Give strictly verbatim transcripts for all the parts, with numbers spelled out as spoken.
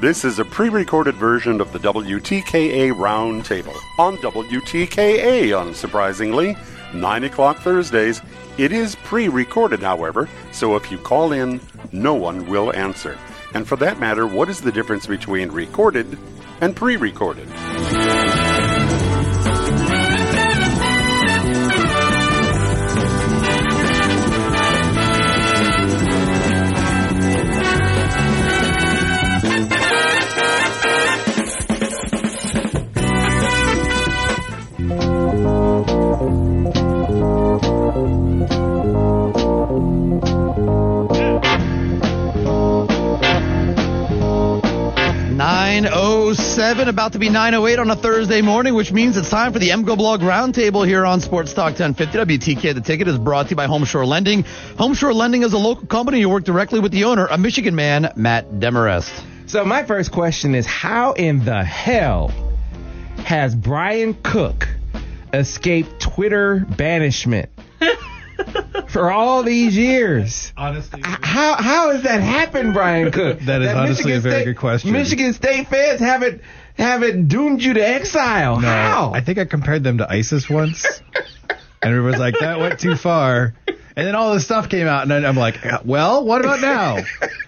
This is a pre-recorded version of the W T K A Roundtable on W T K A, unsurprisingly, nine o'clock Thursdays. It is pre-recorded, however, so if you call in, no one will answer. And for that matter, what is the difference between recorded and pre-recorded? nine oh seven, about to be nine oh eight on a Thursday morning, which means it's time for the EmGoBlog Roundtable here on Sports Talk ten fifty. W T K. The Ticket is brought to you by Homeshore Lending. Homeshore Lending is a local company. You work directly with the owner, a Michigan man, Matt Demarest. So my first question is, how in the hell has Brian Cook escaped Twitter banishment for all these years? Honestly, how how has that happened, Brian Cook? That is honestly a very State, good question. Michigan State fans haven't haven't doomed you to exile. No, How? I think I compared them to ISIS once, and everyone was like, "That went too far." And then all this stuff came out, and then I'm like, "Well, what about now?"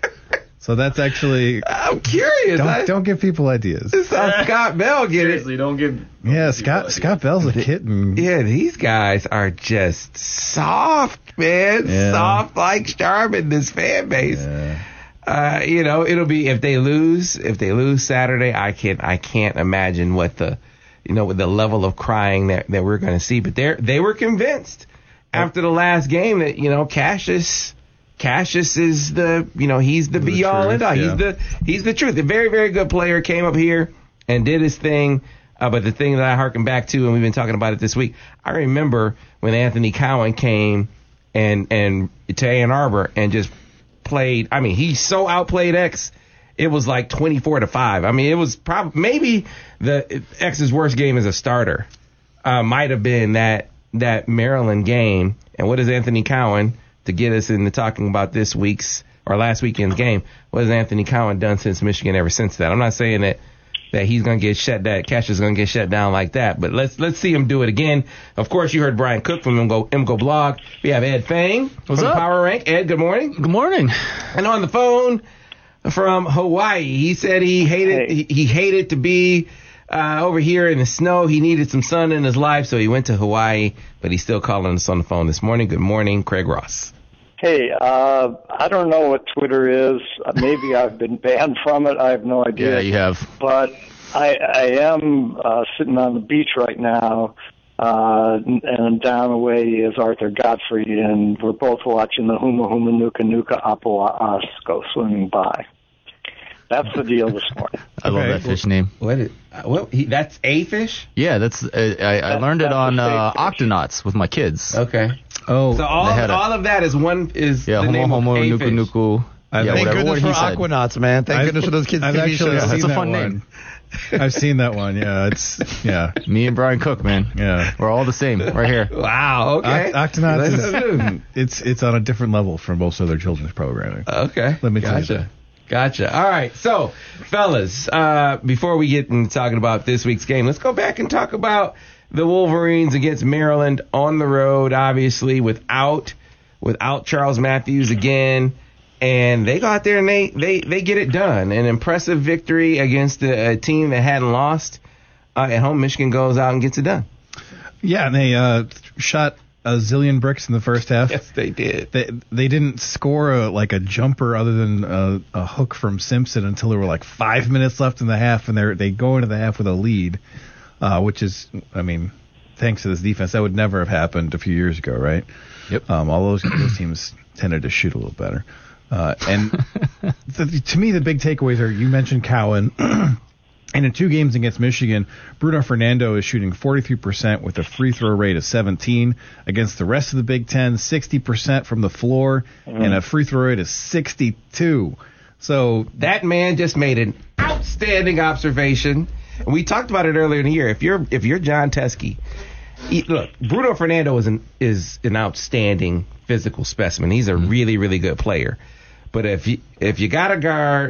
So that's actually. I'm curious. Don't, I, don't give people ideas. This is how Scott Bell get Seriously, it. don't give. Yeah, Scott Scott Bell's a kitten. Yeah, these guys are just soft, man. Yeah. Soft like Starman, this fan base. Yeah. Uh, you know, it'll be if they lose, if they lose Saturday, I can't, I can't imagine what the, you know, with the level of crying that, that we're going to see. But they they were convinced after the last game that, you know, Cassius, Cassius is the, you know, he's the, The be all truth, and all. yeah. He's the, he's the truth. A very, very good player, came up here and did his thing. Uh, but the thing that I harken back to, and we've been talking about it this week, I remember when Anthony Cowan came and, and to Ann Arbor and just played. I mean, he so outplayed X. It was like twenty-four to five. I mean, it was probably maybe the X's worst game as a starter. Uh, might have been that that Maryland game. And what is Anthony Cowan, to get us into talking about this week's or last weekend's game? What has Anthony Cowan done since Michigan ever since that? I'm not saying that that he's gonna get shut down. Cash is gonna get shut down like that. But let's let's see him do it again. Of course, you heard Brian Cook from EmGo, EmGoBlog. We have Ed Fang What's from up? Power Rank. Ed, good morning. Good morning. And on the phone from Hawaii, he said he hated Hey. he, he hated to be uh, over here in the snow. He needed some sun in his life, so he went to Hawaii. But he's still calling us on the phone this morning. Good morning, Craig Ross. Hey, uh, I don't know what Twitter is. Uh, Maybe I've been banned from it. I have no idea. Yeah, you have. But I, I am uh, sitting on the beach right now, uh, and down the way is Arthur Godfrey, and we're both watching the Huma Huma Nuka Nuka Apawa'as go swimming by. That's the deal this morning. I love Okay. that fish name. What? Is, uh, what he, that's a fish? Yeah, that's uh, I, I learned it that's on a uh, fake fish. Octonauts with my kids. Okay. Oh, So all They had a- all of that is one is Yeah, the homo name homo of a nuku fish. nuku. I- Yeah, Thank whatever goodness word for he said. Aquanauts, man. Thank I've- goodness for those kids' I've T V actually shows. That's seen a that fun one. name. I've seen that one. Yeah, it's yeah, Me and Brian Cook, man. yeah. We're all the same right here. Wow. Okay. Oct- Octonauts Let's- is it's it's on a different level from most other children's programming. Okay. Let me tell you gotcha. that. Gotcha. All right. So, fellas, uh, before we get into talking about this week's game, let's go back and talk about the Wolverines against Maryland on the road, obviously, without without Charles Matthews again. And they go out there and they, they, they get it done. An impressive victory against a, a team that hadn't lost uh, at home. Michigan goes out and gets it done. Yeah, and they uh, shot a zillion bricks in the first half. Yes, they did. They they didn't score a, like a jumper other than a, a hook from Simpson until there were like five minutes left in the half, and they they go into the half with a lead, uh, which is, I mean, thanks to this defense, that would never have happened a few years ago, right? Yep. Um, all those, those teams tended to shoot a little better. Uh, and the, to me, the big takeaways are, you mentioned Cowan. And in two games against Michigan, Bruno Fernando is shooting forty-three percent with a free throw rate of seventeen. Against the rest of the Big Ten, sixty percent from the floor mm. and a free throw rate of sixty-two. So that man just made an outstanding observation. And we talked about it earlier in the year. If you're if you're John Teske, he, look, Bruno Fernando is an is an outstanding physical specimen. He's a really really good player. But if you if you got a guard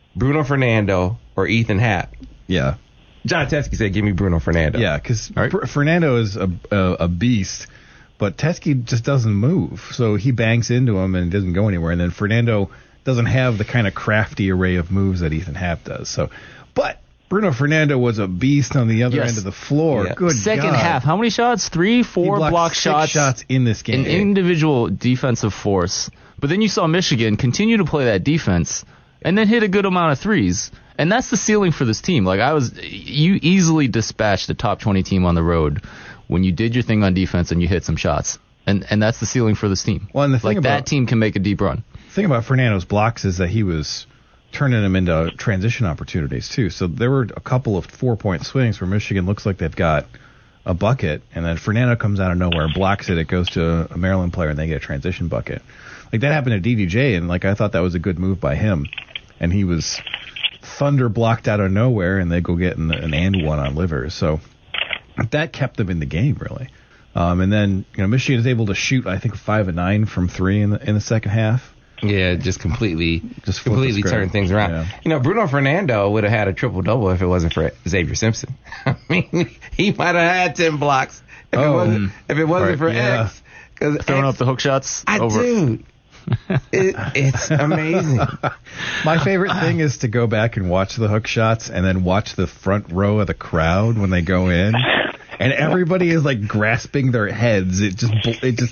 Bruno Fernando or Ethan Happ. Yeah. John Teskey said, give me Bruno Fernando. Yeah, because Right. Fernando is a, a, a beast, but Teskey just doesn't move. So he bangs into him and doesn't go anywhere. And then Fernando doesn't have the kind of crafty array of moves that Ethan Happ does. So, but Bruno Fernando was a beast on the other Yes. end of the floor. Yeah. Good Second God. half, how many shots? Three, He four blocked block six shots. shots in this game. An individual defensive force. But then you saw Michigan continue to play that defense and then hit a good amount of threes. And that's the ceiling for this team. Like I was, you easily dispatched the top twenty team on the road when you did your thing on defense and you hit some shots. And and that's the ceiling for this team. Well, and the thing like about- that team can make a deep run. The thing about Fernando's blocks is that he was turning them into transition opportunities too. So there were a couple of four-point swings where Michigan looks like they've got a bucket, and then Fernando comes out of nowhere and blocks it. It goes to a Maryland player, and they get a transition bucket. Like that happened to D D J, and like I thought that was a good move by him. And he was thunder blocked out of nowhere, and they go get an, an and one on Livers. So that kept them in the game really. Um, and then you know Michigan is able to shoot I think five and nine from three in the in the second half. Yeah, just completely, Just just flip the completely script. turn things around. Yeah. You know, Bruno Fernando would have had a triple double if it wasn't for Xavier Simpson. I mean, he might have had ten blocks if it Oh, wasn't if it wasn't right, for yeah. X. Because Throwing up the hook shots. I over. do. It, it's amazing. My favorite thing is to go back and watch the hook shots and then watch the front row of the crowd when they go in, and everybody is like grasping their heads. It just it just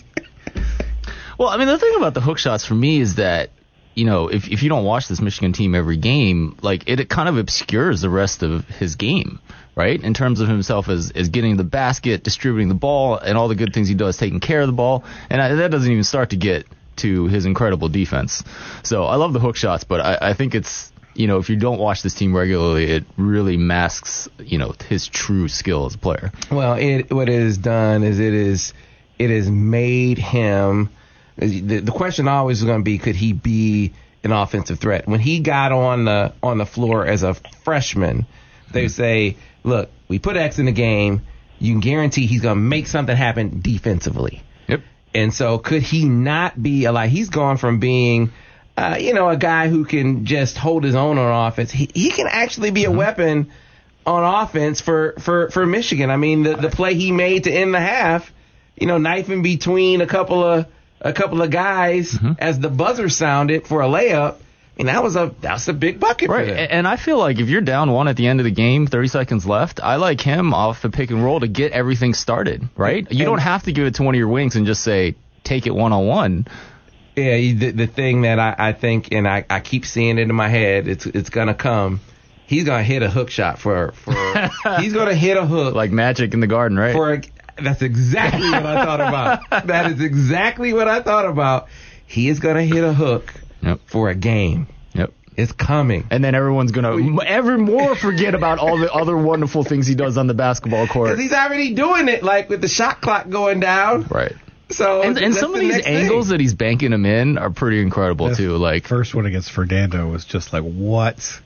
Well, I mean, the thing about the hook shots for me is that, you know, if if you don't watch this Michigan team every game, like it, it kind of obscures the rest of his game, right? In terms of himself as, as getting the basket, distributing the ball, and all the good things he does, taking care of the ball. And I, that doesn't even start to get to his incredible defense. So I love the hook shots, but I, I think it's, you know, if you don't watch this team regularly, it really masks, you know, his true skill as a player. Well, it what it has done is it is it has made him. The, the question always is going to be, could he be an offensive threat? When he got on the on the floor as a freshman, they say, look, we put X in the game. You can guarantee he's going to make something happen defensively. Yep. And so could he not be a, like, he's gone from being, uh, you know, a guy who can just hold his own on offense. He, he can actually be a weapon on offense for, for, for Michigan. I mean, the, the play he made to end the half, you know, knifing between a couple of, a couple of guys mm-hmm. as the buzzer sounded for a layup. I mean, that was a that's a big bucket right. for them. And I feel like if you're down one at the end of the game, thirty seconds left, I like him off the pick and roll to get everything started, right? You and, don't have to give it to one of your wings and just say, take it one-on-one. Yeah, the, the thing that I, I think, and I, I keep seeing it in my head, it's it's going to come. He's going to hit a hook shot for, for he's going to hit a hook. Like Magic in the Garden, right? For a, That's exactly what I thought about. That is exactly what I thought about. He is going to hit a hook yep. for a game. Yep. It's coming. And then everyone's going to ever more forget about all the other wonderful things he does on the basketball court. Because he's already doing it, like with the shot clock going down. Right. So And, and some of these angles thing. that he's banking them in are pretty incredible, the too. Like first one against Fernando was just like, what?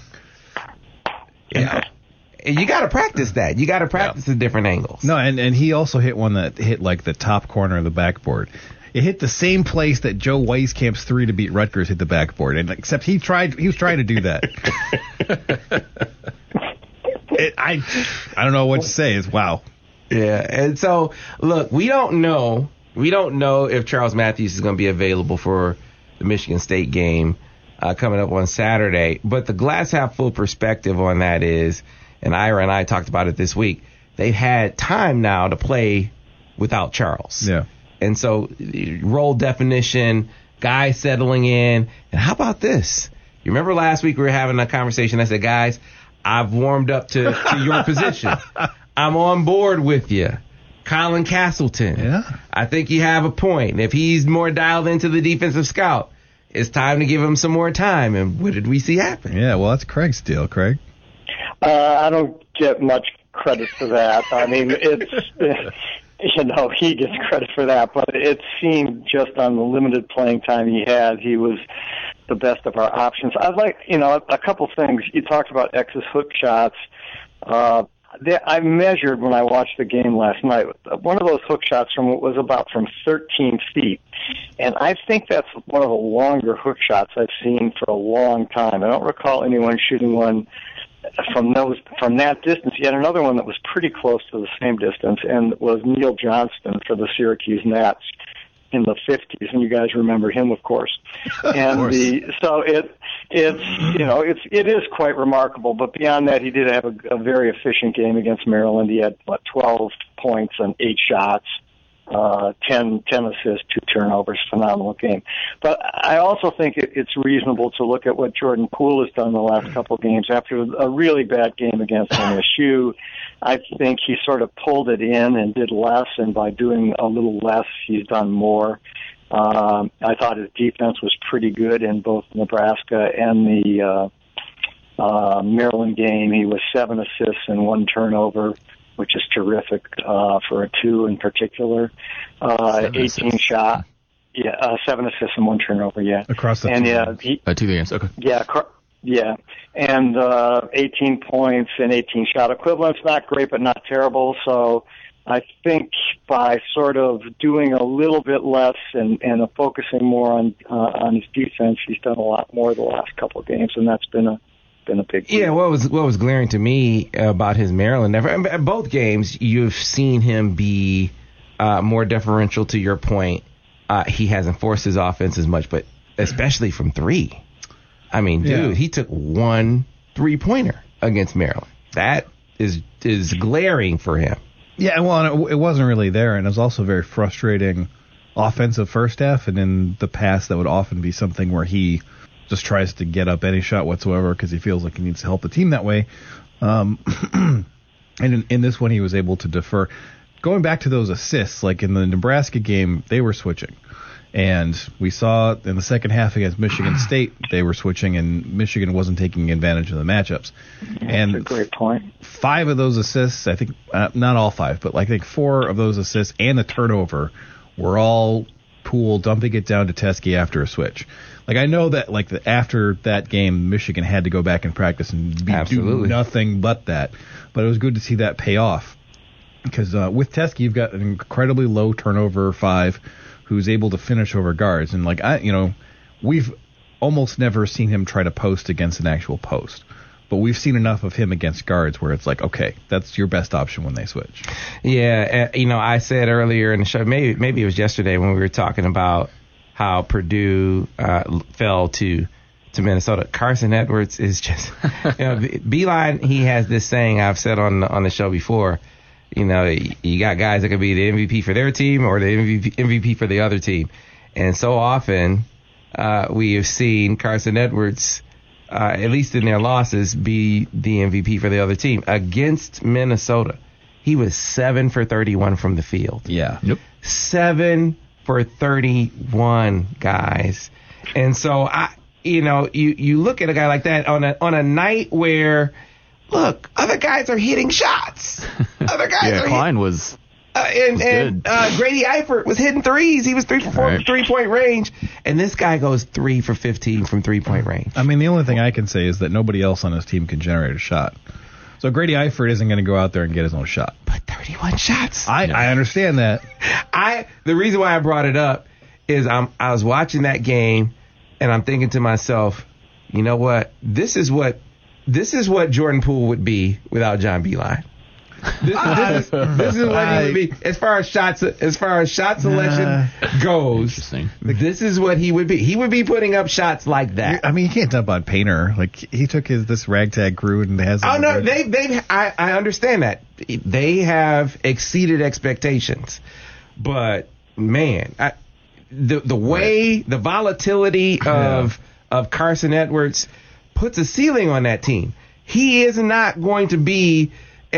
Yeah. You got to practice that. You got to practice yeah. the different angles. No, and, and he also hit one that hit like the top corner of the backboard. It hit the same place that Joe Weiskamp's three to beat Rutgers hit the backboard, and except he tried. He was trying to do that. it, I I don't know what to say. It's wow. Yeah, and so look, we don't know. We don't know if Charles Matthews is going to be available for the Michigan State game uh, coming up on Saturday. But the glass half full perspective on that is, and Ira and I talked about it this week, they've had time now to play without Charles. Yeah. And so role definition, guys settling in. And how about this? You remember last week we were having a conversation. I said, guys, I've warmed up to, to your position. I'm on board with you. Colin Castleton. Yeah. I think you have a point. If he's more dialed into the defensive scout, it's time to give him some more time. And what did we see happen? Yeah, well, that's Craig's deal, Craig. Uh, I don't get much credit for that. I mean, it's, you know, he gets credit for that, but it seemed just on the limited playing time he had, he was the best of our options. I'd like, you know, a couple things. You talked about X's hook shots. Uh, they, I measured when I watched the game last night. One of those hook shots from what was about from thirteen feet, and I think that's one of the longer hook shots I've seen for a long time. I don't recall anyone shooting one from those from that distance. Yet another one that was pretty close to the same distance, and was Neil Johnston for the Syracuse Nats in the fifties, and you guys remember him, of course. And course. the so it it's you know it's it is quite remarkable. But beyond that, he did have a, a very efficient game against Maryland. He had what twelve points and eight shots, uh, ten, ten assists, two turnovers. Phenomenal game. But I also think it, it's reasonable to look at what Jordan Poole has done the last couple of games. After a really bad game against M S U, I think he sort of pulled it in and did less, and by doing a little less, he's done more. Um, I thought his defense was pretty good in both Nebraska and the uh, uh, Maryland game. He was seven assists and one turnover, which is terrific uh, for a two in particular. Uh, Seven eighteen assists. shot, yeah, uh, seven assists and one turnover, yeah. Across the and two yeah, games. he, Uh, two games. Okay. yeah, cor- yeah, and uh, eighteen points and eighteen shot equivalents. Not great, but not terrible. So I think by sort of doing a little bit less and, and uh, focusing more on uh, on his defense, he's done a lot more the last couple of games, and that's been a been a big deal. Yeah, what was what was glaring to me about his Maryland effort, in both games, you've seen him be uh, more deferential. To your point, uh, he hasn't forced his offense as much, but especially from three. I mean, dude, Yeah. he took one three pointer against Maryland. That is is glaring for him. Yeah, well, and it, it wasn't really there, and it was also very frustrating offensive first half, and in the past that would often be something where he just tries to get up any shot whatsoever because he feels like he needs to help the team that way. Um, and in, in this one, he was able to defer. Going back to those assists, like in the Nebraska game, they were switching. And we saw in the second half against Michigan State, they were switching, and Michigan wasn't taking advantage of the matchups. And That's a great point. five of those assists, I think, uh, not all five, but like I think four of those assists and the turnover were all Poole dumping it down to Teskey after a switch. Like I know that like the, after that game, Michigan had to go back and practice and be, do Absolutely. nothing but that. But it was good to see that pay off because uh, with Teskey, you've got an incredibly low turnover five who's able to finish over guards. And like I, you know, we've almost never seen him try to post against an actual post. But we've seen enough of him against guards where it's like, okay, that's your best option when they switch. Yeah, uh, you know, I said earlier in the show, maybe maybe it was yesterday when we were talking about how Purdue uh, fell to to Minnesota. Carson Edwards is just, you know, Beeline. He has this saying I've said on on the show before. You know, you got guys that could be the M V P for their team or the M V P, M V P for the other team, and so often uh, we have seen Carson Edwards. Uh, at least in their losses, be the M V P for the other team. Against Minnesota, he was seven for thirty-one from the field. Yeah. Yep. Seven for thirty-one, guys. And so, I, you know, you, you look at a guy like that on a on a night where, look, other guys are hitting shots. Other guys Yeah, are Klein was. Uh, and was and good. uh, Grady Eifert was hitting threes. He was three for four Right. from three-point range. And this guy goes three for fifteen from three-point range. I mean, the only thing I can say is that nobody else on his team can generate a shot. So Grady Eifert isn't going to go out there and get his own shot. But thirty-one shots. I, I understand that. I the reason why I brought it up is I'm I was watching that game and I'm thinking to myself, you know what? This is what this is what Jordan Poole would be without John Beilein. This, this, is, this is what he would be as far as shots as far as shot selection goes. Interesting. This is what he would be. He would be putting up shots like that. I mean, you can't dump on Painter. Like he took his this ragtag crew and has. Oh no, they they I, I understand that they have exceeded expectations, but man, I, the the way the volatility of of Carson Edwards puts a ceiling on that team. He is not going to be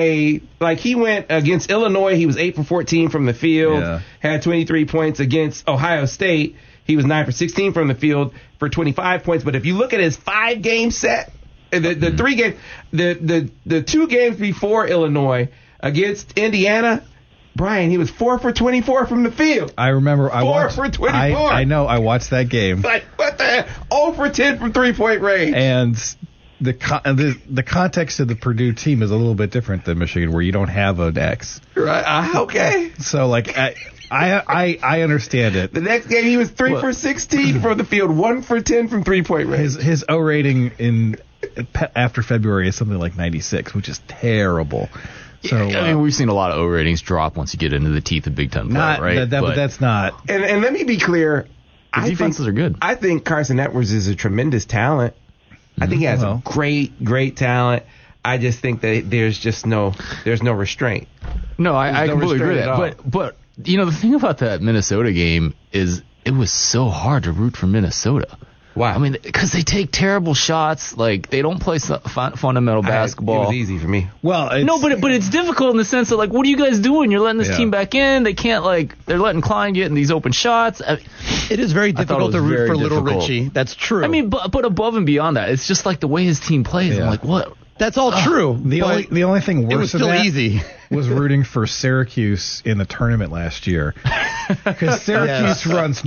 a like he went against Illinois. He was eight for fourteen from the field, Yeah. had twenty-three points against Ohio State. He was nine for sixteen from the field for twenty-five points. But if you look at his five game set, the the mm-hmm. three game, the the the two games before Illinois against Indiana, Brian, he was four for twenty-four from the field. I remember. I Four watched, for twenty-four. I, I know. I watched that game. Like what the hell? zero for ten from three point range. And the, con- the the context of the Purdue team is a little bit different than Michigan, where you don't have an X. Right. Uh, okay. So like I, I I I understand it. The next game he was three What? for sixteen from the field, one for ten from three point range. His his O rating in after February is something like ninety-six, which is terrible. So I uh, mean, we've seen a lot of O ratings drop once you get into the teeth of Big Ten play, not right? that, that, but, that's not. And and let me be clear, the I defenses think, are good. I think Carson Edwards is a tremendous talent. I think he has Well. great, great talent. I just think that there's just no there's no restraint. No, I, I no completely agree with restraint that. at all. But but you know the thing about that Minnesota game is it was so hard to root for Minnesota. Why? I mean, because they take terrible shots. Like they don't play su- fun, fundamental I- basketball. It was easy for me. Well, it's, No, but it, but it's difficult in the sense that like, what are you guys doing? You're letting this Yeah. team back in. They can't like they're letting Klein get in these open shots. I, It is very thought it difficult was to root very for Little difficult. Richie. That's true. I mean, but but above and beyond that, it's just like the way his team plays. Yeah. I'm like, what? that's all true. the but only the only thing worse it was than still that easy. was rooting for Syracuse in the tournament last year, because Syracuse Yes. runs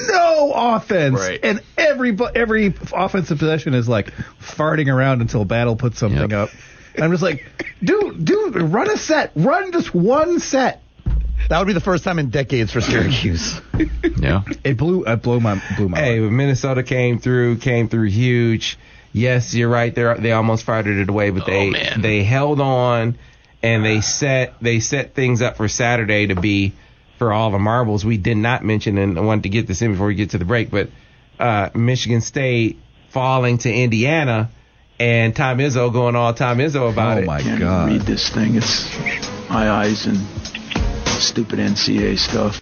no offense, Right. and every bu- every offensive possession is like farting around until Battle puts something Yep. up. And I'm just like, dude, dude, run a set, run just one set. That would be the first time in decades for Syracuse. Yeah. It blew, it blew my, blew my. Hey, mind. but Minnesota came through, came through huge. Yes, you're right. They they almost fired it away, but they Oh, man. they held on and they set they set things up for Saturday to be for all the marbles. We did not mention, and I wanted to get this in before we get to the break, but uh, Michigan State falling to Indiana and Tom Izzo going all Tom Izzo about Oh it. my Can't God. read this thing. It's my eyes and stupid N C A A stuff.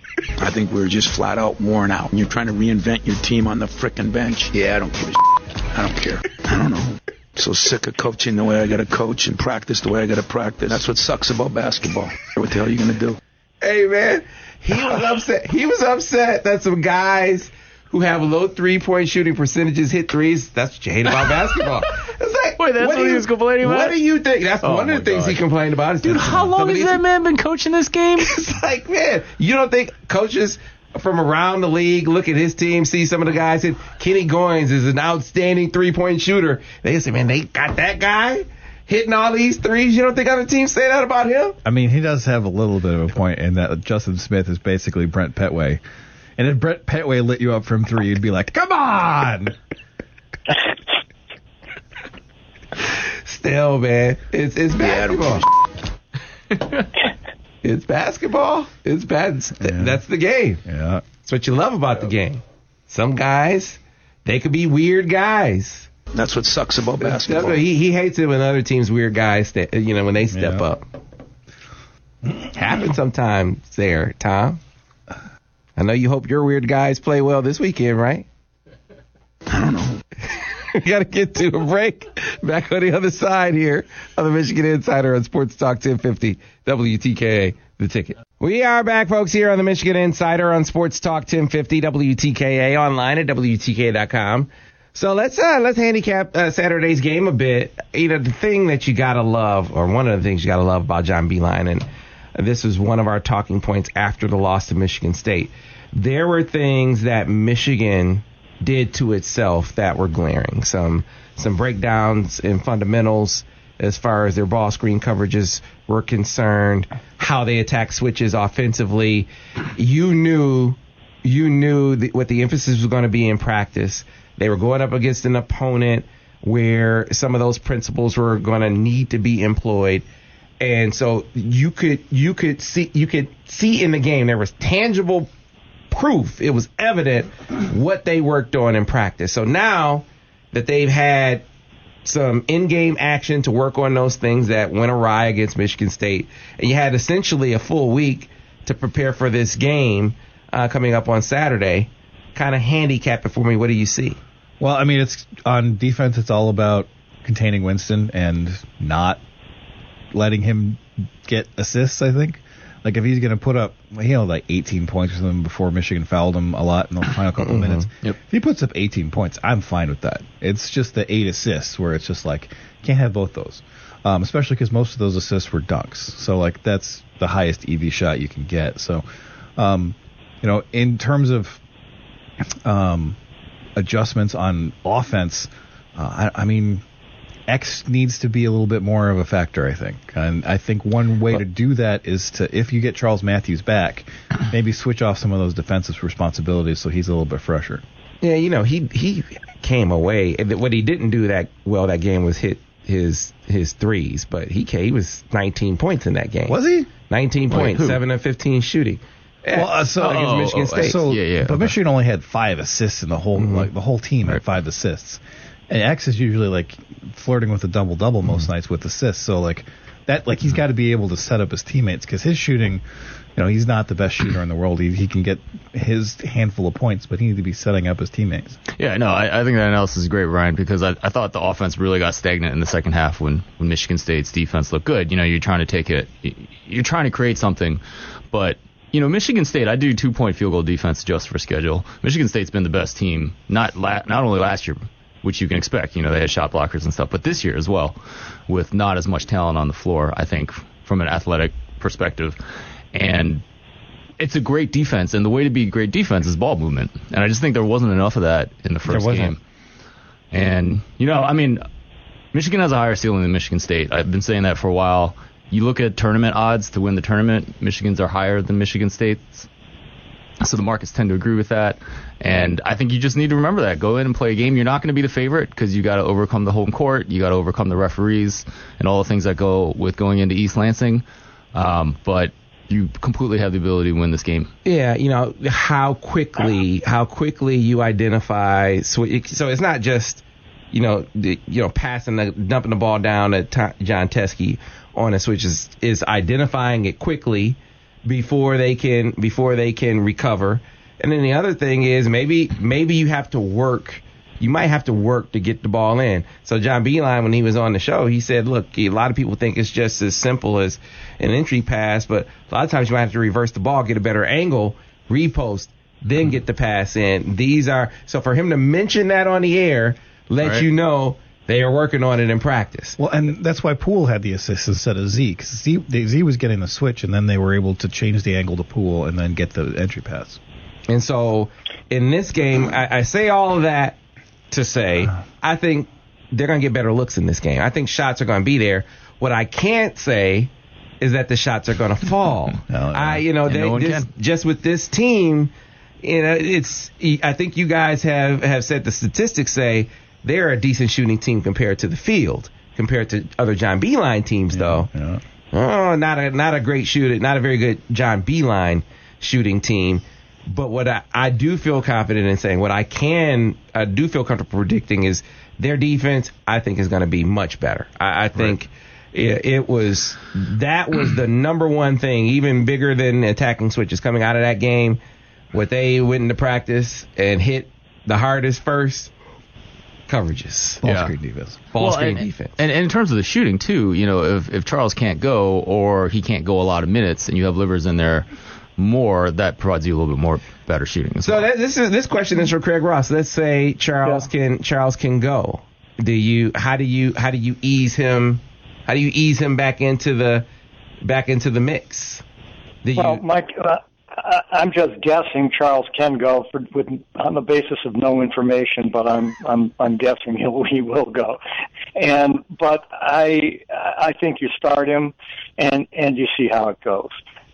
I think we're just flat out worn out. And you're trying to reinvent your team on the frickin' bench. Yeah, I don't give a shit. I don't care. I don't know. So sick of coaching the way I gotta coach and practice the way I gotta practice. That's what sucks about basketball. What the hell are you gonna do? Hey man, he was upset. He was upset that some guys who have low three point shooting percentages hit threes. That's what you hate about basketball. It's like, Wait, that's what what do he you- was complaining about? What do you think? That's Oh one my of the things God. he complained about. Is Dude, that how some long of has these- that man been coaching this game? It's like, man, you don't think coaches from around the league look at his team, see some of the guys, and Kenny Goins is an outstanding three point shooter. They say, man, they got that guy hitting all these threes. You don't think other teams say that about him? I mean, he does have a little bit of a point in that Justin Smith is basically Brent Petway. And if Brent Petway lit you up from three, you'd be like, come on! Still, man, it's it's basketball. It's basketball. It's bad. It's- Yeah. That's the game. Yeah. That's what you love about the game. Some guys, they could be weird guys. That's what sucks about basketball. He he hates it when other teams weird guys, sta- you know, when they step Yeah. up. Happens sometimes there, Tom. I know you hope your weird guys play well this weekend, right? I don't know. We got to get to a break. Back on the other side here on the Michigan Insider on Sports Talk ten fifty W T K A, The Ticket. We are back, folks, here on the Michigan Insider on Sports Talk ten fifty W T K A, online at W T K A dot com. So let's uh, let's handicap uh, Saturday's game a bit. You know, the thing that you gotta love, or one of the things you gotta love about John Beilein, and this was one of our talking points after the loss to Michigan State. There were things that Michigan did to itself that were glaring. Some some breakdowns in fundamentals as far as their ball screen coverages were concerned, how they attack switches offensively. You knew you knew the, what the emphasis was going to be in practice. They were going up against an opponent where some of those principles were going to need to be employed. And so you could you could see you could see in the game there was tangible proof. It was evident what they worked on in practice. So now that they've had some in-game action to work on those things that went awry against Michigan State, and you had essentially a full week to prepare for this game uh, coming up on Saturday, kind of handicap it for me. What do you see? Well, I mean, it's on defense. It's all about containing Winston and not letting him get assists. I think, like if he's going to put up, he had like eighteen points or something before Michigan fouled him a lot in the final couple of minutes. Yep. If he puts up eighteen points, I'm fine with that. It's just the eight assists where it's just like can't have both those, um, especially because most of those assists were dunks. So like that's the highest E V shot you can get. So, um, you know, in terms of um, adjustments on offense, uh, I, I mean, X needs to be a little bit more of a factor, I think. And I think one way to do that is to, if you get Charles Matthews back, maybe switch off some of those defensive responsibilities so he's a little bit fresher. Yeah, you know, he he came away. What he didn't do that well that game was hit his his threes, but he he was nineteen points in that game. Was he? nineteen Wait, points, who? seven of fifteen shooting. Well, uh, so against oh, Michigan oh, State. So, Yeah, yeah, but okay. Michigan only had five assists in the whole, Mm-hmm. like the whole team had Right. five assists, and X is usually like flirting with a double double Mm-hmm. most nights with assists. So like that, like he's got to be able to set up his teammates because his shooting, you know, he's not the best shooter in the world. He he can get his handful of points, but he needs to be setting up his teammates. Yeah, no, I, I think that analysis is great, Ryan, because I, I thought the offense really got stagnant in the second half when, when Michigan State's defense looked good. You know, you're trying to take it, you're trying to create something, but, you know, Michigan State, I do two-point field goal defense just for schedule. Michigan State's been the best team, not la- not only last year, which you can expect. You know, they had shot blockers and stuff, but this year as well, with not as much talent on the floor, I think, from an athletic perspective. And it's a great defense, and the way to be great defense is ball movement. And I just think there wasn't enough of that in the first wasn't. game. And, you know, I mean, Michigan has a higher ceiling than Michigan State. I've been saying that for a while. You look at tournament odds to win the tournament, Michigan's are higher than Michigan State's. So the markets tend to agree with that. And I think you just need to remember that. Go in and play a game. You're not going to be the favorite because you got to overcome the home court. You got to overcome the referees and all the things that go with going into East Lansing. Um, but you completely have the ability to win this game. Yeah, you know, how quickly how quickly you identify. So it's not just, you know, the, you know, passing the dumping the ball down at John Teske on a switch is, is identifying it quickly before they can before they can recover. And then the other thing is maybe maybe you have to work. You might have to work to get the ball in. So John Beilein, when he was on the show, he said, look, a lot of people think it's just as simple as an entry pass, but a lot of times you might have to reverse the ball, get a better angle, repost, then get the pass in. These are so for him to mention that on the air, let Right. you know they are working on it in practice. Well, and that's why Poole had the assist instead of Z, because Z, Z was getting the switch, and then they were able to change the angle to Poole and then get the entry pass. And so in this game, I, I say all of that to say I think they're going to get better looks in this game. I think shots are going to be there. What I can't say is that the shots are going to fall. No, no. I, you know, And they, no one this, can. just with this team, you know, it's. I think you guys have, have said the statistics say they're a decent shooting team compared to the field, compared to other John Beilein teams, though. Yeah. Oh, not a not a great shooter, not a very good John Beilein shooting team. But what I, I do feel confident in saying, what I can, I do feel comfortable predicting is their defense, I think, is going to be much better. I, I think it, it was, that was the number one thing, even bigger than attacking switches coming out of that game. What they went into practice and hit the hardest first, coverages. Ball Yeah. screen defense. Ball Well, screen and, defense. And, and in terms of the shooting, too, you know, if, if Charles can't go or he can't go a lot of minutes and you have Livers in there more, that provides you a little bit more better shooting as So well. that, this is this question is for Craig Ross. Let's say Charles Yeah. can Charles can go. Do you how do you how do you ease him? How do you ease him back into the back into the mix? Do you, Well, Mike, uh, I- I'm just guessing Charles can go for, with, on the basis of no information, but I'm I'm I'm guessing he'll he will go. And but I I think you start him, and and you see how it goes.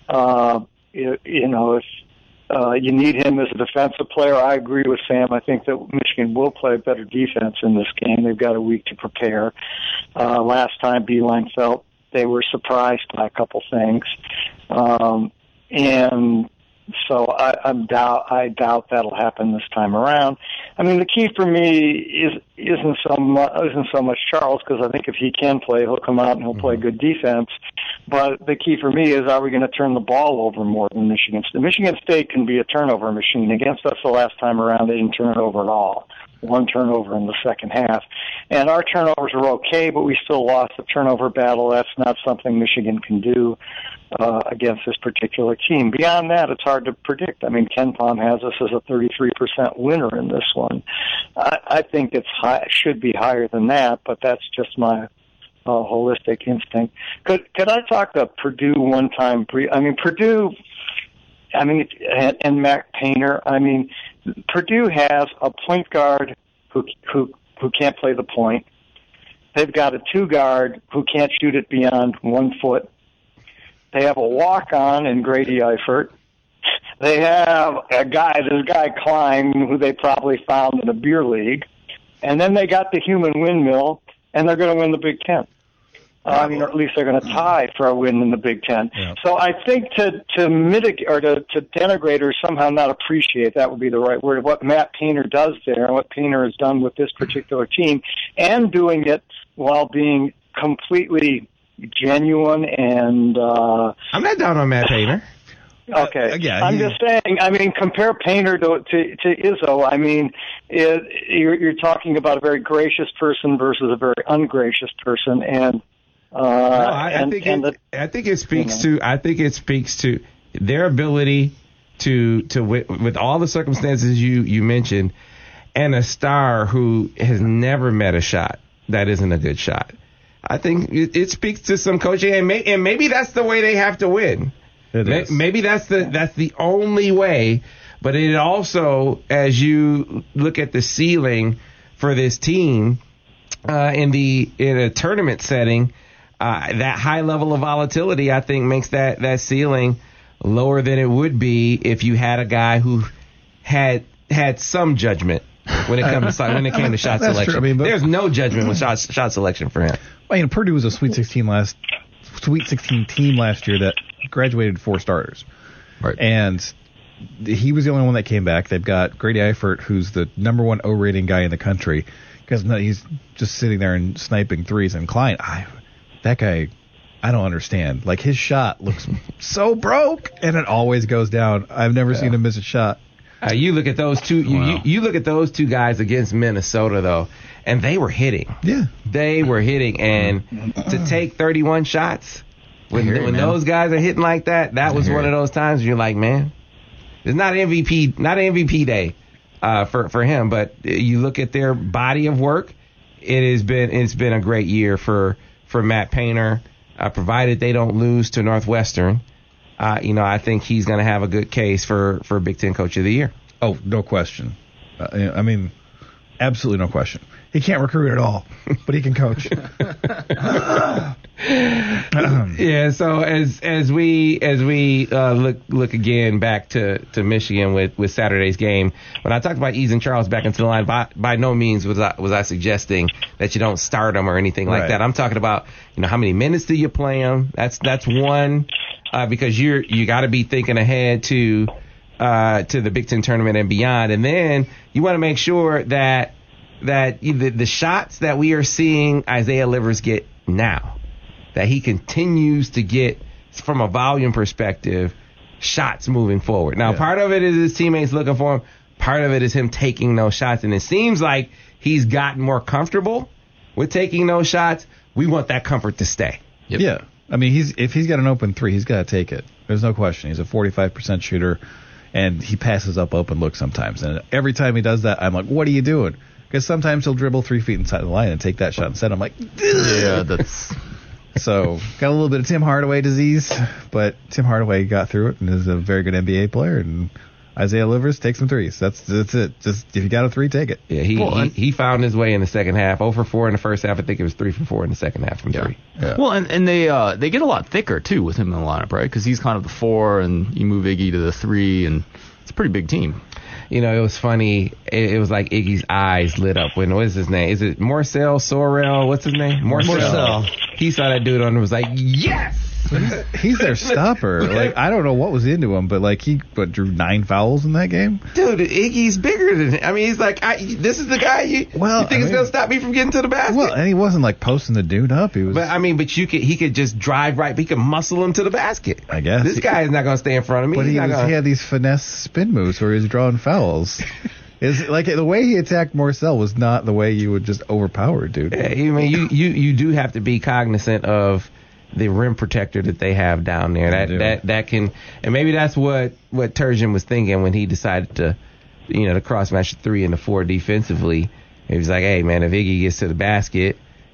Uh, you, you know, if uh, you need him as a defensive player, I agree with Sam. I think that Michigan will play better defense in this game. They've got a week to prepare. Uh, last time, Beilein felt they were surprised by a couple things. Um, and so I, I'm doubt I doubt that'll happen this time around. I mean, the key for me is isn't so much isn't so much Charles, because I think if he can play, he'll come out and he'll play good defense. But the key for me is, are we going to turn the ball over more than Michigan State? Michigan State can be a turnover machine. Against us the last time around, they didn't turn it over at all. One turnover in the second half. And our turnovers were okay, but we still lost the turnover battle. That's not something Michigan can do uh, against this particular team. Beyond that, it's hard to predict. I mean, Ken Pom has us as a thirty-three percent winner in this one. I, I think it's high, should be higher than that, but that's just my uh, holistic instinct. Could could I talk to Purdue one time? I mean, Purdue, I mean, and, and Matt Painter, I mean, Purdue has a point guard who who who can't play the point. They've got a two guard who can't shoot it beyond one foot. They have a walk-on in Grady Eifert. They have a guy, this guy Klein, who they probably found in a beer league. And then they got the human windmill, and they're going to win the Big Ten. Uh, I mean, or at least they're going to tie for a win in the Big Ten. Yeah. So I think to to mitigate or to, to denigrate or somehow not appreciate, that would be the right word, what Matt Painter does there and what Painter has done with this particular team, and doing it while being completely genuine and... Uh, I'm not down on Matt Painter. Okay, uh, yeah, I'm he, just saying. I mean, compare Painter to to, to Izzo. I mean, it, you're, you're talking about a very gracious person versus a very ungracious person, and uh, no, I, and, I think and it, the, I think it speaks you know. to I think it speaks to their ability to to with, with all the circumstances you you mentioned, and a star who has never met a shot that isn't a good shot. I think it, it speaks to some coaching, and, may, and maybe that's the way they have to win. Maybe that's the that's the only way, but it also, as you look at the ceiling for this team uh, in the in a tournament setting, uh, that high level of volatility, I think, makes that that ceiling lower than it would be if you had a guy who had had some judgment when it comes to when it came to shot That's selection. true. I mean, but, There's no judgment with shot shot selection for him. I mean, Purdue was a Sweet sixteen last Sweet sixteen team last year that graduated four starters. Right. And he was the only one that came back. They've got Grady Eifert, who's the number one O rating guy in the country, because he's just sitting there and sniping threes. And Klein, I, that guy, I don't understand. Like, his shot looks so broke, and it always goes down. I've never yeah. seen him miss a shot. Uh, you look at those two. You, wow. you you look at those two guys against Minnesota, though, and they were hitting. Yeah, they were hitting, and to take thirty-one shots when you, when man. those guys are hitting like that, that was one it. of those times you're like, man, it's not M V P, not M V P day uh, for for him. But you look at their body of work, it has been it's been a great year for for Matt Painter, uh, provided they don't lose to Northwestern. Uh, you know, I think he's going to have a good case for, for Big Ten Coach of the Year. Oh, no question. Uh, I mean, absolutely no question. He can't recruit at all, but he can coach. Yeah. So as as we as we uh, look look again back to, to Michigan with, with Saturday's game, when I talked about easing Charles back into the line, by by no means was I was I suggesting that you don't start him or anything like right. that. I'm talking about, you know, how many minutes do you play him? That's that's one. Uh, because you're you got to be thinking ahead to uh, to the Big Ten tournament and beyond, and then you want to make sure that that the, the shots that we are seeing Isaiah Livers get now, that he continues to get from a volume perspective, shots moving forward. Now, yeah. part of it is his teammates looking for him. Part of it is him taking those shots, and it seems like he's gotten more comfortable with taking those shots. We want that comfort to stay. Yep. Yeah. I mean, he's if he's got an open three, he's got to take it. There's no question. He's a forty-five percent shooter, and he passes up open looks sometimes. And every time he does that, I'm like, what are you doing? Because sometimes he'll dribble three feet inside the line and take that shot instead. I'm like, yeah, that's... So, got a little bit of Tim Hardaway disease, but Tim Hardaway got through it and is a very good N B A player, and Isaiah Livers takes some threes. That's that's it. Just if you got a three, take it. Yeah, he, well, he he found his way in the second half. oh for four in the first half. I think it was three for four in the second half from yeah. three. Yeah. Well, and, and they uh, they get a lot thicker, too, with him in the lineup, right? Because he's kind of the four, and you move Iggy to the three, and it's a pretty big team. You know, it was funny. It, it was like Iggy's eyes lit up when, what is his name? Is it Marcel Sorrell? What's his name? Marcel. Marcel. He saw that dude on and was like, yes! He's, he's their stopper. Like, I don't know what was into him, but like he but drew nine fouls in that game. Dude, Iggy's bigger than him. I mean, he's like, I, this is the guy you, well, you think I is mean, gonna stop me from getting to the basket? Well, and he wasn't like posting the dude up. He was. But I mean, but you could he could just drive right. He could muscle him to the basket. I guess this guy is not gonna stay in front of me. But he's he not was, gonna... he had these finesse spin moves where he was drawing fouls. Is like the way he attacked Marcel was not the way you would just overpower a dude. Yeah, I mean, you, you you do have to be cognizant of the rim protector that they have down there. That that that can, and maybe that's what what Turgeon was thinking when he decided to, you know, to cross match the three and the four defensively. He was like, hey man, if Iggy gets to the basket,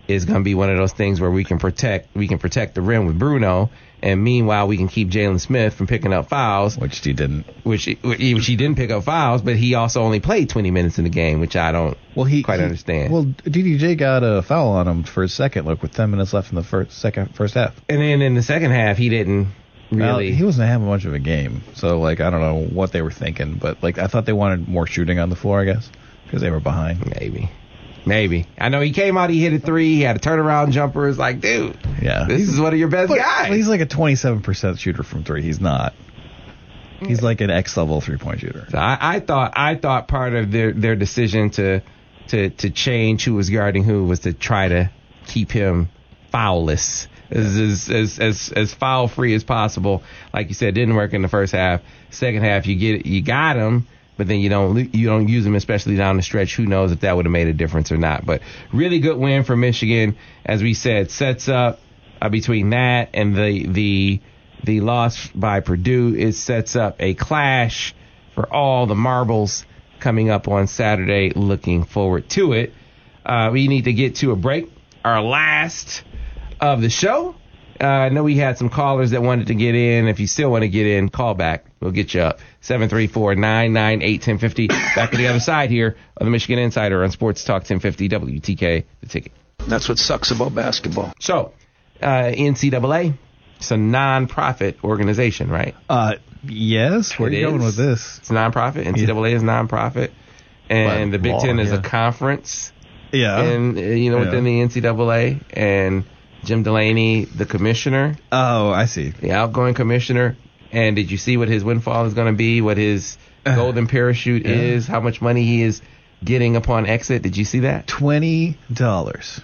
is going to be one of those things where we can protect we can protect the rim with Bruno, and meanwhile we can keep Jalen Smith from picking up fouls, which he didn't. Which he, which he didn't pick up fouls, but he also only played twenty minutes in the game, which I don't well, he, quite he, understand. Well, D D J got a foul on him for his second look with ten minutes left in the first second first half, and then in the second half he didn't really. Well, he wasn't having much of a game, so like I don't know what they were thinking, but like I thought they wanted more shooting on the floor, I guess, because they were behind. Maybe. Maybe. I know he came out, he hit a three, he had a turnaround jumper. It's like, dude, yeah, this is one of your best but, guys. He's like a twenty-seven percent shooter from three. He's not. He's like an X-level three-point shooter. So I, I thought I thought part of their, their decision to, to to change who was guarding who was to try to keep him foulless, as as as as, as foul-free as possible. Like you said, didn't work in the first half. Second half, you get you got him. But then you don't you don't use them, especially down the stretch. Who knows if that would have made a difference or not? But really good win for Michigan, as we said, sets up uh, between that and the the the loss by Purdue. It sets up a clash for all the marbles coming up on Saturday. Looking forward to it. Uh, we need to get to a break, our last of the show. Uh, I know we had some callers that wanted to get in. If you still want to get in, call back. We'll get you up. seven three four, nine nine eight, one zero five zero. Back to the other side here on the Michigan Insider on Sports Talk ten fifty W T K, The Ticket. That's what sucks about basketball. So, uh, N C double A, it's a non-profit organization, right? Uh, yes. Where It are you is. going with this? It's non-profit. N C double A is non-profit. And By the Big law, Ten is yeah. a conference. Yeah. And, uh, you know, Yeah. within the N C double A. And Jim Delaney, the commissioner, Oh, I see. the outgoing commissioner. And did you see what his windfall is going to be? What his golden parachute yeah. is? How much money he is getting upon exit? Did you see that? Twenty dollars.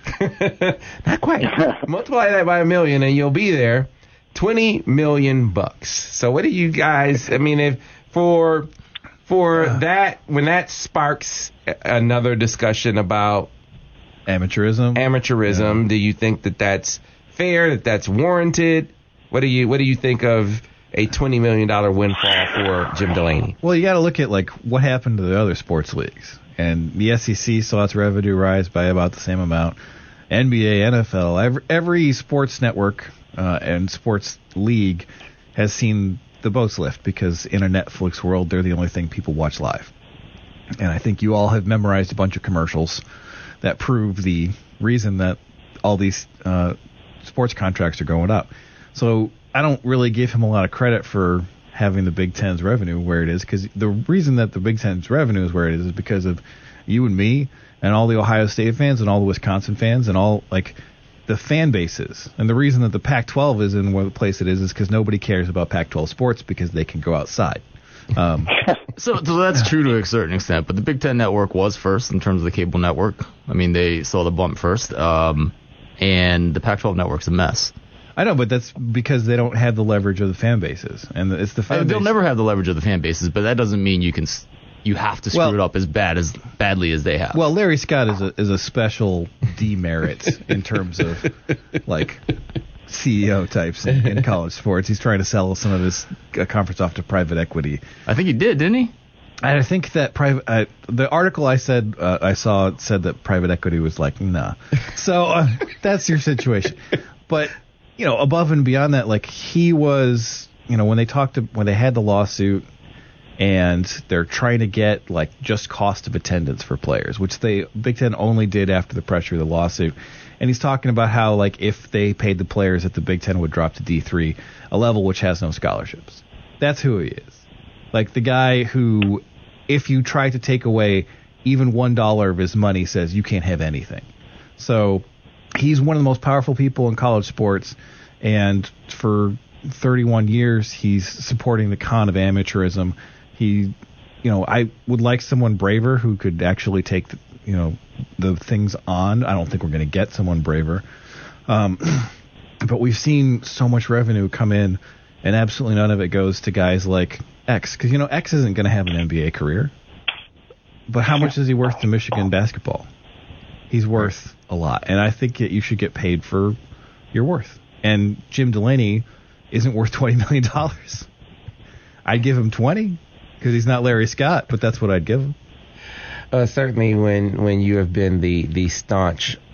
Not quite. Multiply that by a million, and you'll be there. Twenty million bucks. So what do you guys? I mean, if for for that, when that sparks another discussion about Amateurism. amateurism, do you think that that's fair? That that's warranted? What do you What do you think of a twenty million dollar windfall for Jim Delaney? Well, you got to look at like what happened to the other sports leagues, and the S E C saw its revenue rise by about the same amount. N B A, N F L, every, every sports network uh, and sports league has seen the boats lift because in a Netflix world, they're the only thing people watch live. And I think you all have memorized a bunch of commercials that prove the reason that all these uh, sports contracts are going up. So I don't really give him a lot of credit for having the Big Ten's revenue where it is, because the reason that the Big Ten's revenue is where it is is because of you and me and all the Ohio State fans and all the Wisconsin fans and all like the fan bases. And the reason that the Pac twelve is in the place it is is because nobody cares about Pac twelve sports because they can go outside. Um, So, so that's true to a certain extent, but the Big Ten Network was first in terms of the cable network. I mean, they saw the bump first, um, and the Pac twelve network's a mess. I know, but that's because they don't have the leverage of the fan bases, and it's the fan Uh, They'll base. never have the leverage of the fan bases, but that doesn't mean you can s- you have to screw Well- it up as bad as badly as they have. Well, Larry Scott is a is a special demerit in terms of like C E O types in, in college sports. He's trying to sell some of his uh, conference off to private equity. I think he did, didn't he? And I think that private uh, the article I said uh, I saw said that private equity was like nah. So uh, that's your situation. But you know, above and beyond that, like he was, you know, when they talked to when they had the lawsuit. And they're trying to get like just cost of attendance for players, which they Big Ten only did after the pressure of the lawsuit. And he's talking about how like if they paid the players, that the Big Ten would drop to D three, a level which has no scholarships. That's who he is. Like the guy who, if you try to take away even one dollar of his money, says you can't have anything. So he's one of the most powerful people in college sports, and for thirty-one years he's supporting the con of amateurism. He, you know, I would like someone braver who could actually take, the, you know, the things on. I don't think we're going to get someone braver. Um, but we've seen so much revenue come in, and absolutely none of it goes to guys like X. Because, you know, X isn't going to have an N B A career. But how much is he worth to Michigan basketball? He's worth a lot. And I think that you should get paid for your worth. And Jim Delaney isn't worth twenty million dollars. I'd give him twenty. Because he's not Larry Scott, but that's what I'd give him. Uh, certainly, when when you have been the the staunch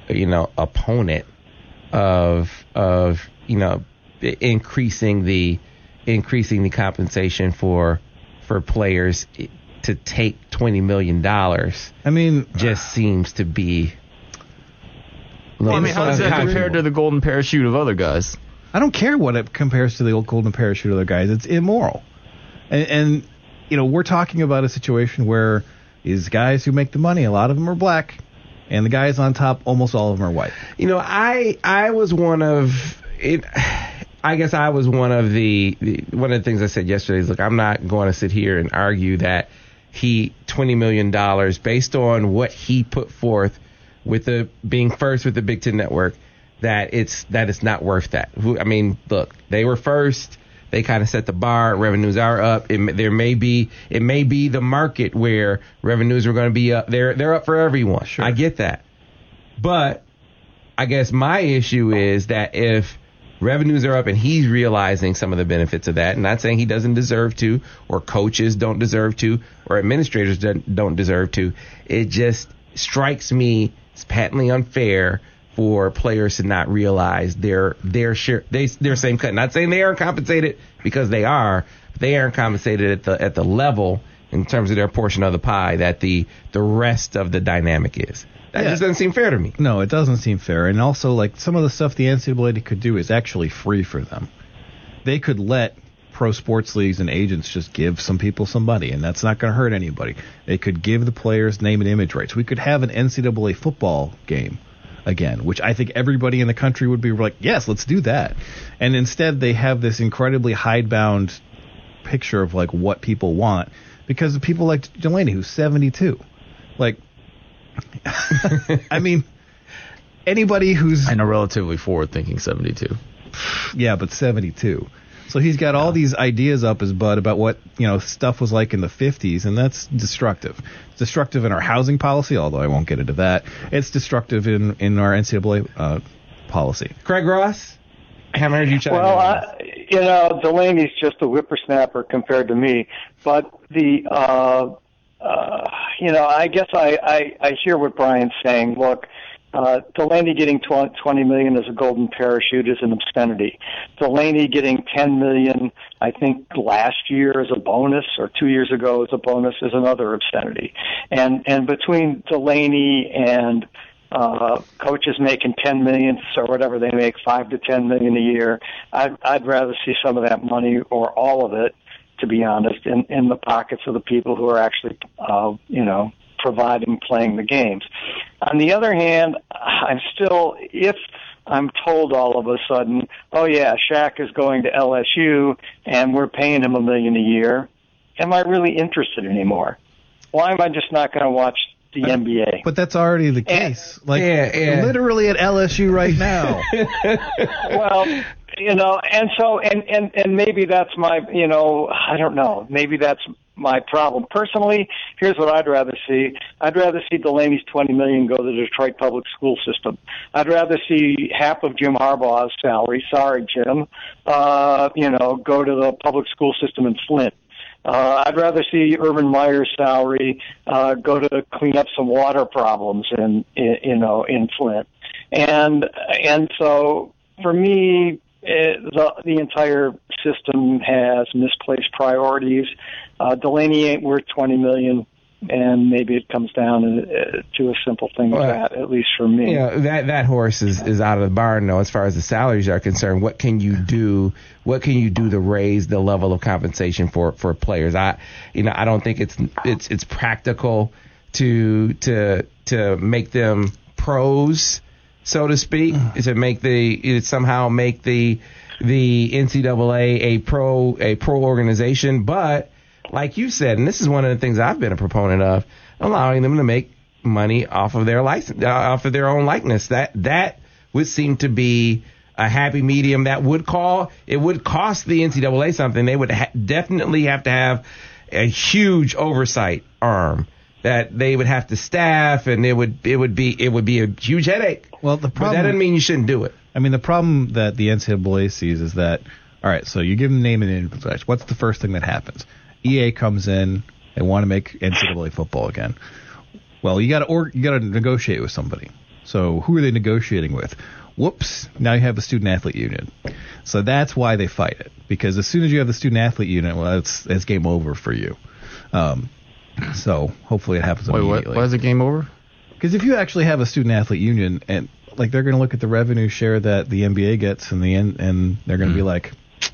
you know, opponent of of you know increasing the increasing the compensation for for players to take twenty million dollars. I mean, just seems to be. Well, I mean, how does that compare to the golden parachute of other guys? I don't care what it compares to the old golden parachute of other guys. It's immoral. And, and, you know, we're talking about a situation where these guys who make the money, a lot of them are black, and the guys on top, almost all of them are white. You know, I I was one of it. I guess I was one of the, the one of the things I said yesterday is, look, I'm not going to sit here and argue that he twenty million dollars based on what he put forth with the being first with the Big Ten Network, that it's that it's not worth that. I mean, look, they were first. They kind of set the bar. Revenues are up. It, there may be it may be the market where revenues are going to be up. They're they're up for everyone. Sure. I get that, but I guess my issue is that if revenues are up and he's realizing some of the benefits of that, and not saying he doesn't deserve to, or coaches don't deserve to, or administrators don't, don't deserve to, it just strikes me as patently unfair for players to not realize their their share, they, their same cut. Not saying they aren't compensated, because they are, but they aren't compensated at the at the level in terms of their portion of the pie that the the rest of the dynamic is. That Yeah. just doesn't seem fair to me. No, it doesn't seem fair. And also, like, some of the stuff the N C double A could do is actually free for them. They could let pro sports leagues and agents just give some people some money, and that's not going to hurt anybody. They could give the players name and image rights. We could have an N C double A football game again, which I think everybody in the country would be like, yes, let's do that. And instead, they have this incredibly hidebound picture of, like, what people want, because of people like Delaney, who's seventy-two. Like, I mean, anybody who's... And a relatively forward-thinking seventy-two. Yeah, but seventy-two. So he's got all these ideas up his butt about what, you know, stuff was like in the fifties, and that's destructive. It's destructive in our housing policy, although I won't get into that. It's destructive in, in our N C double A uh, policy. Craig Ross, I haven't heard you chime Well, in. I, you know, Delaney's just a whippersnapper compared to me. But the, uh, uh, you know, I guess I, I, I hear what Brian's saying. Look, uh, Delaney getting twenty million dollars as a golden parachute is an obscenity. Delaney getting ten million dollars, I think last year as a bonus, or two years ago as a bonus, is another obscenity. And and between Delaney and uh, coaches making ten million dollars or whatever they make, five to ten million dollars a year, I'd, I'd rather see some of that money, or all of it, to be honest, in, in the pockets of the people who are actually, uh, you know, providing, playing the games. On the other hand, I'm still, if I'm told all of a sudden, oh yeah, Shaq is going to L S U and we're paying him a million a year, am I really interested anymore? Why am I just not going to watch the N B A? But that's already the case. And, like, yeah, yeah. literally at L S U right now. Well, you know, and so, and, and, and maybe that's my, you know, I don't know, maybe that's my problem. Personally, here's what I'd rather see. I'd rather see Delaney's twenty million dollars go to the Detroit public school system. I'd rather see half of Jim Harbaugh's salary, sorry, Jim, uh, you know, go to the public school system in Flint. Uh, I'd rather see Urban Meyer's salary uh, go to clean up some water problems in, in, you know, in Flint. And, and so, for me, It, the, the entire system has misplaced priorities. Uh, Delaney ain't worth twenty million dollars, and maybe it comes down to, to a simple thing well, as that, at least for me. Yeah, you know, that that horse is, is out of the barn, though, as far as the salaries are concerned. What can you do? What can you do to raise the level of compensation for, for players? I, you know, I don't think it's it's it's practical to to to make them pros, so to speak, to make the somehow make the the N C double A a pro a pro organization. But like you said, and this is one of the things I've been a proponent of, allowing them to make money off of their license, uh, off of their own likeness. That that would seem to be a happy medium. That would call it would cost the N C double A something. They would ha- definitely have to have a huge oversight arm that they would have to staff, and it would it would be it would be a huge headache. Well, the problem, but that doesn't mean you shouldn't do it. I mean, the problem that the N C double A sees is that, all right, so you give them name and image rights. What's the first thing that happens? E A comes in, they want to make N C double A football again. Well, you got to or you got to negotiate with somebody. So who are they negotiating with? Whoops, now you have a student-athlete union. So that's why they fight it. Because as soon as you have the student-athlete union, well, it's, it's game over for you. Um, so hopefully it happens Wait, immediately. what, why is it game over? Because if you actually have a student-athlete union, and like they're going to look at the revenue share that the N B A gets in the end, and they're going to mm. be like,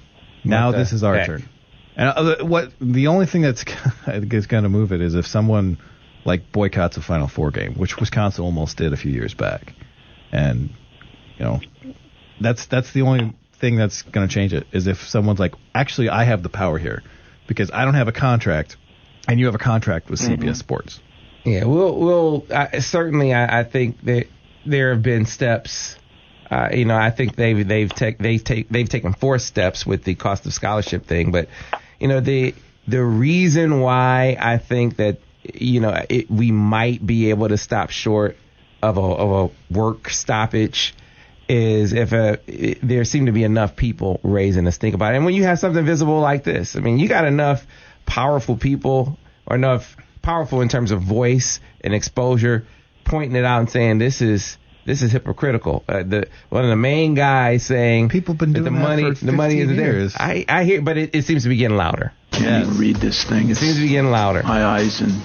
now What this is our heck? turn. And uh, what the only thing that's is going to move it is if someone like boycotts a Final Four game, which Wisconsin almost did a few years back, and you know that's that's the only thing that's going to change it is if someone's like, actually, I have the power here because I don't have a contract, and you have a contract with mm-hmm. C B S Sports. Yeah, we'll we'll uh, certainly. I, I think that there have been steps. Uh, you know, I think they've they've take they've take they've taken four steps with the cost of scholarship thing, but you know the the reason why I think that you know it, we might be able to stop short of a of a work stoppage is if a, it, there seem to be enough people raising a stink about it, and when you have something visible like this, I mean, you got enough powerful people or enough powerful in terms of voice and exposure, pointing it out and saying this is this is hypocritical. Uh, the one of the main guys saying people been doing that the that money for the money isn't years. there. I I hear, but it, it seems to be getting louder. Can't Yes. even read this thing. It seems to be getting louder. My eyes and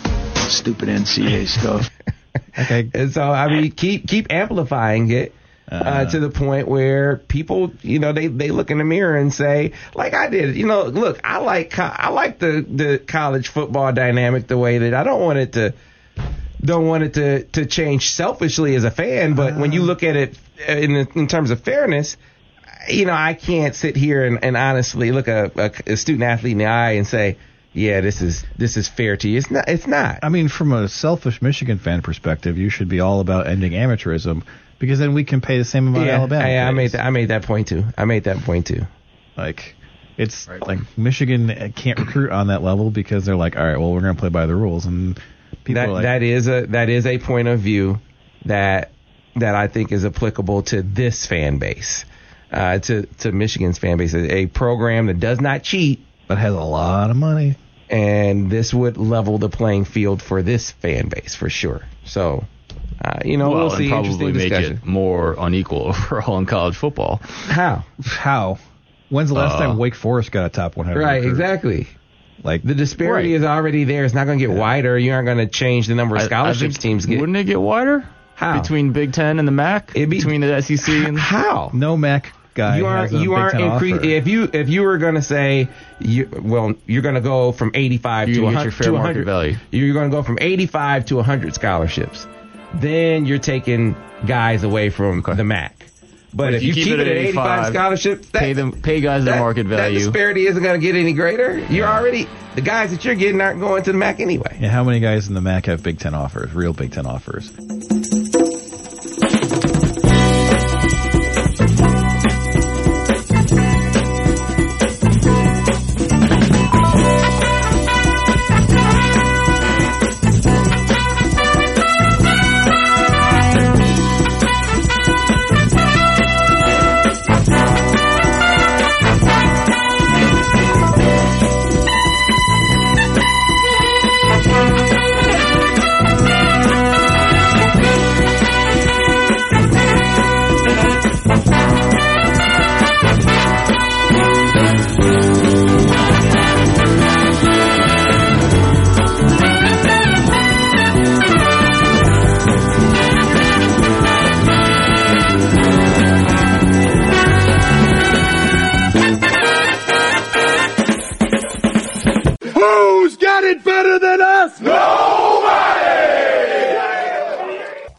stupid N C A A stuff. Okay. And so I mean, keep keep amplifying it. Uh, Uh, to the point where people, you know, they, they look in the mirror and say, like I did, you know, look, I like co- I like the, the college football dynamic the way that I don't want it to don't want it to, to change selfishly as a fan, but when you look at it in in terms of fairness, you know, I can't sit here and, and honestly look a, a, a student athlete in the eye and say, yeah, this is this is fair to you. It's not. It's not. I mean, from a selfish Michigan fan perspective, you should be all about ending amateurism because then we can pay the same amount yeah, Alabama I, I pays. made that, I made that point too. I made that point too. Like, it's like Michigan can't recruit on that level because they're like, all right, well, we're going to play by the rules, and people That are like, that is a that is a point of view that that I think is applicable to this fan base, uh, to to Michigan's fan base, a program that does not cheat, that has a lot of money. and this would level the playing field for this fan base for sure. So, uh, you know, well, we'll see. and probably Interesting make discussion. it more unequal overall in college football. How? How? When's the last Uh, time Wake Forest got a top one hundred? Right, recruit? exactly. Like The disparity Right. is already there. It's not going to get wider. You aren't going to change the number of I- I scholarships think- teams get. Wouldn't it get wider? How? Between Big Ten and the M A C? It'd be- Between the S E C and How? no M A C guy. You aren't. has a You Big aren't Ten increase. offer. If you if you were going to say, you, well, you're going to go from eighty-five You're to gonna one get hundred your fair to market one hundred value. You're going to go from eighty-five to one hundred scholarships. Then you're taking guys away from the M A C. But if, you keep, it at eighty-five scholarships, that, pay them, pay guys their that, market that value. disparity isn't going to get any greater. You're already the guys that you're getting aren't going to the M A C anyway. Yeah, how many guys in the M A C have Big Ten offers, real Big Ten offers?